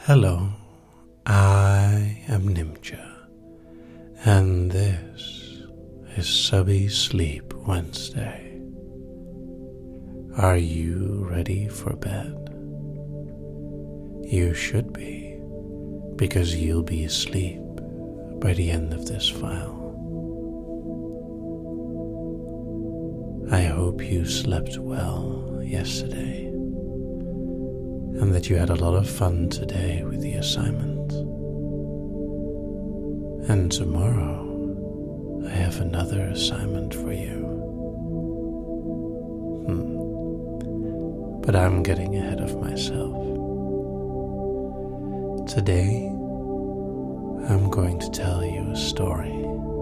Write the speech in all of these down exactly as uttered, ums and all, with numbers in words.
Hello, I am Nimcha, and this is Subby Sleep Wednesday. Are you ready for bed? You should be, because you'll be asleep by the end of this file. I hope you slept well yesterday, and that you had a lot of fun today with the assignment. And tomorrow, I have another assignment for you. Hmm. But I'm getting ahead of myself. Today, I'm going to tell you a story.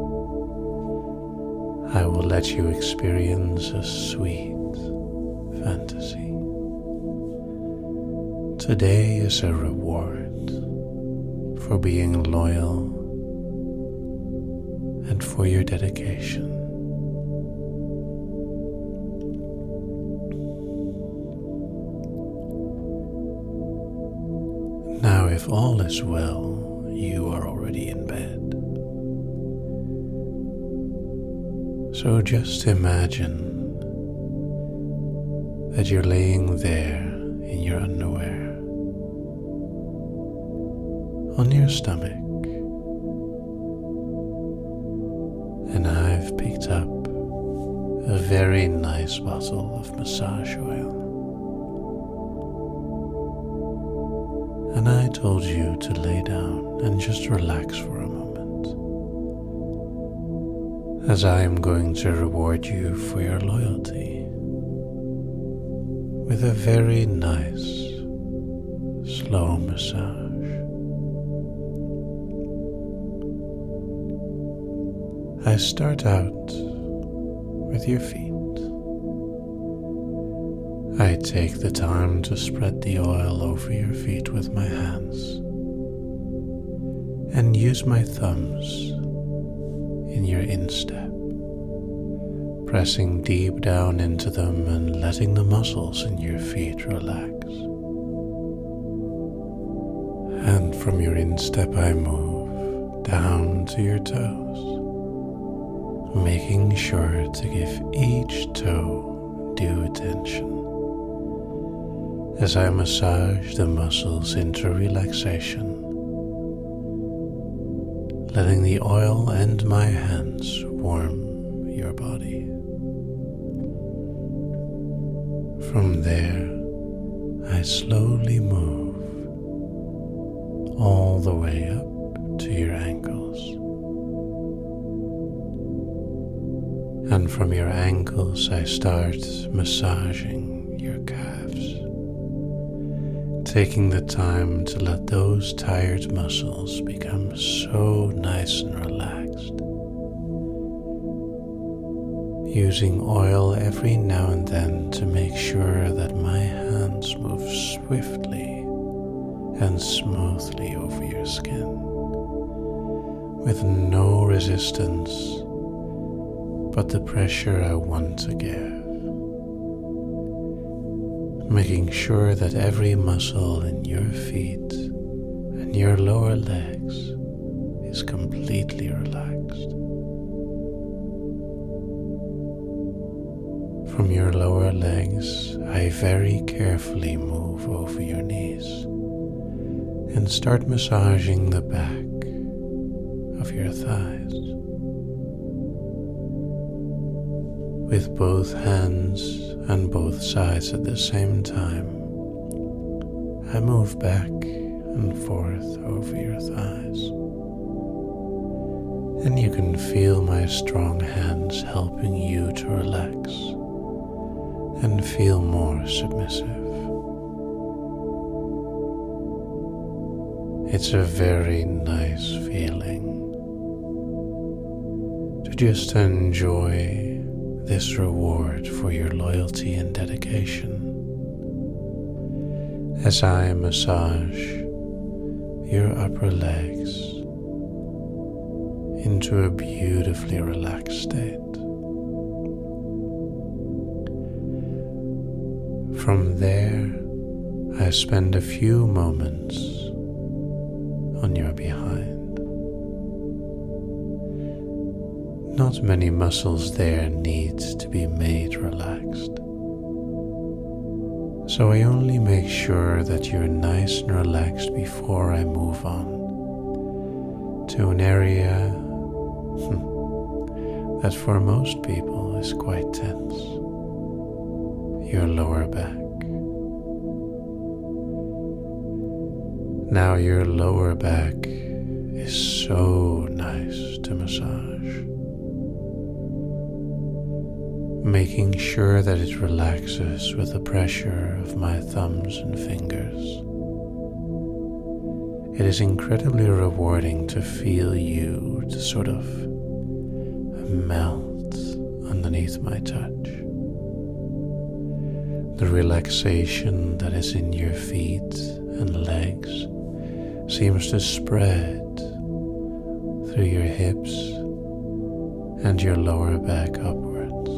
I will let you experience a sweet fantasy. Today is a reward for being loyal and for your dedication. Now, if all is well, you are already in bed. So just imagine that you're laying there in your underwear, on your stomach, and I've picked up a very nice bottle of massage oil, and I told you to lay down and just relax for a moment, as I am going to reward you for your loyalty with a very nice slow massage. I start out with your feet. I take the time to spread the oil over your feet with my hands and use my thumbs in your instep, pressing deep down into them and letting the muscles in your feet relax. And from your instep I move down to your toes, making sure to give each toe due attention as I massage the muscles into relaxation, letting the oil and my hands warm your body. From there, I slowly move all the way up to your ankles. And from your ankles, I start massaging your calves, taking the time to let those tired muscles become so nice and relaxed, using oil every now and then to make sure that my hands move swiftly and smoothly over your skin, with no resistance but the pressure I want to give, making sure that every muscle in your feet and your lower legs is completely relaxed. From your lower legs, I very carefully move over your knees and start massaging the back of your thighs. With both hands and both sides at the same time, I move back and forth over your thighs, and you can feel my strong hands helping you to relax and feel more submissive. It's a very nice feeling to just enjoy this reward for your loyalty and dedication as I massage your upper legs into a beautifully relaxed state. From there, I spend a few moments on your behind. Not many muscles there need to be made relaxed. So I only make sure that you're nice and relaxed before I move on to an area that for most people is quite tense, your lower back. Now your lower back is so nice to massage, making sure that it relaxes with the pressure of my thumbs and fingers. It is incredibly rewarding to feel you to sort of melt underneath my touch. The relaxation that is in your feet and legs seems to spread through your hips and your lower back upwards.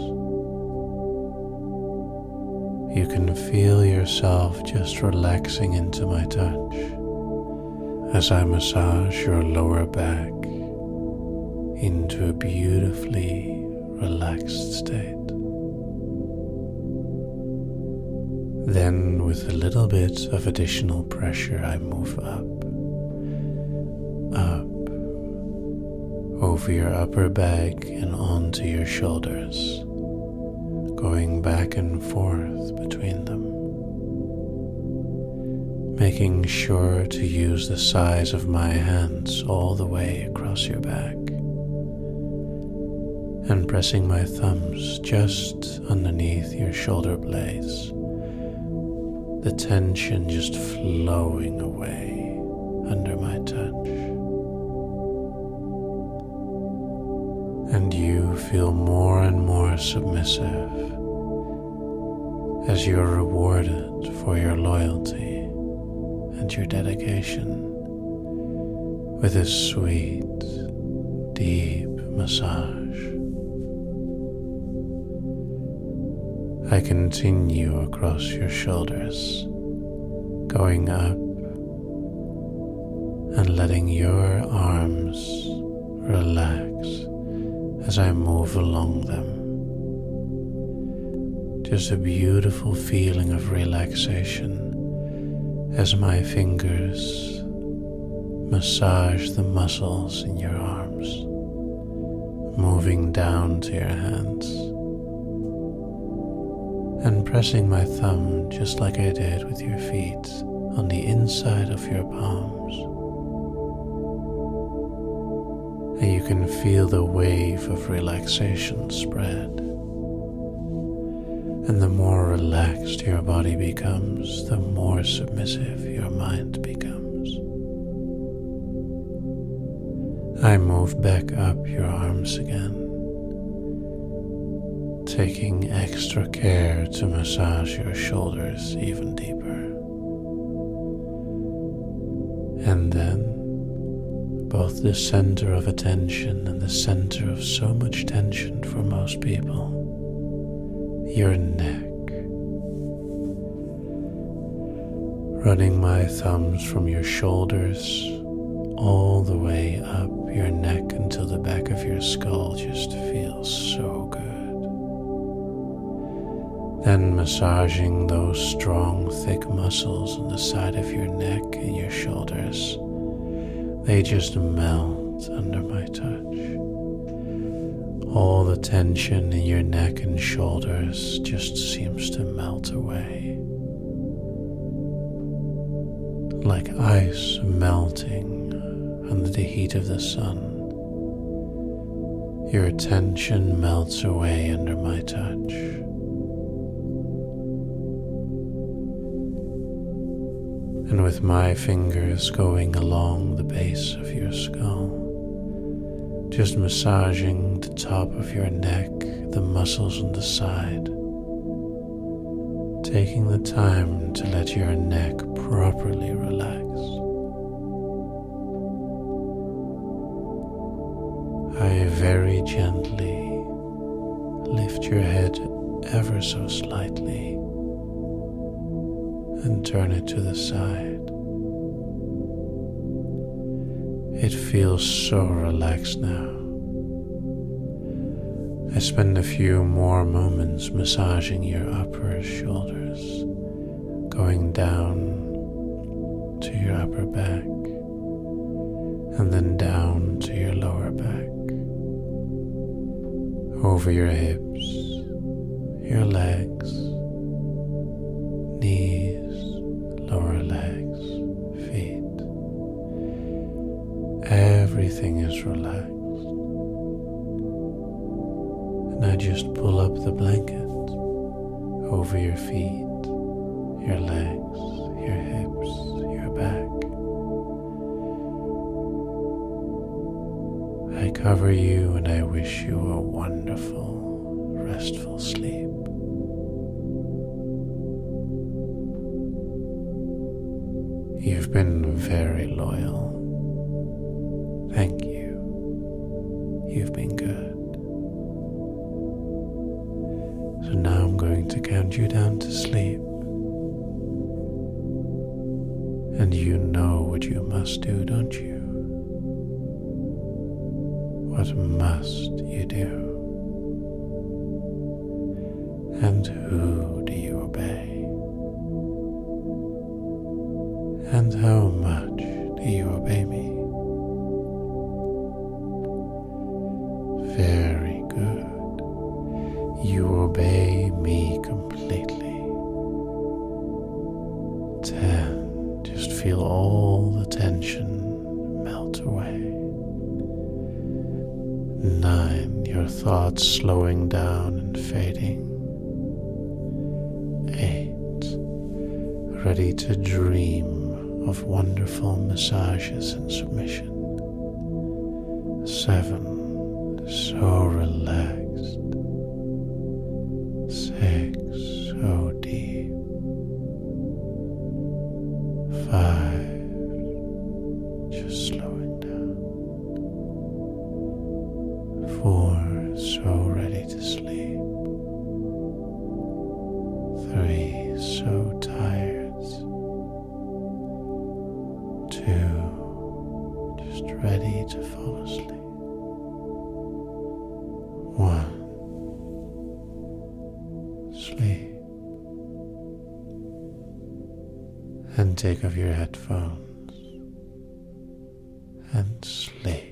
You can feel yourself just relaxing into my touch as I massage your lower back into a beautifully relaxed state. Then, with a little bit of additional pressure, I move up, up, over your upper back and onto your shoulders, going back and forth between them, making sure to use the size of my hands all the way across your back, and pressing my thumbs just underneath your shoulder blades, the tension just flowing away under my touch. And you feel more and more submissive as you are rewarded for your loyalty and your dedication with a sweet, deep massage. I continue across your shoulders, going up and letting your arms relax as I move along them. Just a beautiful feeling of relaxation as my fingers massage the muscles in your arms, moving down to your hands, and pressing my thumb just like I did with your feet on the inside of your palms. And you can feel the wave of relaxation spread. And the more relaxed your body becomes, the more submissive your mind becomes. I move back up your arms again, taking extra care to massage your shoulders even deeper. And then, both the center of attention and the center of so much tension for most people, your neck. Running my thumbs from your shoulders all the way up your neck until the back of your skull just feels so good. Then massaging those strong, thick muscles on the side of your neck and your shoulders. They just melt under my touch. All the tension in your neck and shoulders just seems to melt away, like ice melting under the heat of the sun. Your tension melts away under my touch. And with my fingers going along the base of your skull, just massaging the top of your neck, the muscles on the side, taking the time to let your neck properly relax. I very gently lift your head ever so slightly and turn it to the side. It feels so relaxed now. I spend a few more moments massaging your upper shoulders, going down to your upper back, and then down to your lower back, over your hips, your legs, knees, lower legs, feet. Everything is relaxed. And I just pull up the blanket over your feet, your legs, your hips, your back. I cover you and I wish you a wonderful, restful sleep. You've been very loyal. Thank you. You've been good. So now I'm going to count you down to sleep. And you know what you must do, don't you? What must you do? And who do you obey? And how much do you obey me? Very good. You obey me completely. Ten. Just feel all the tension melt away. Nine. Your thoughts slowing down and fading. Eight. Ready to dream of wonderful massages and submission. Seven, so relaxed. Six, so deep. Five, just slowing down. Four, so ready to sleep. Three, so tired. Two, just ready to fall asleep. One, sleep. And take off your headphones and sleep.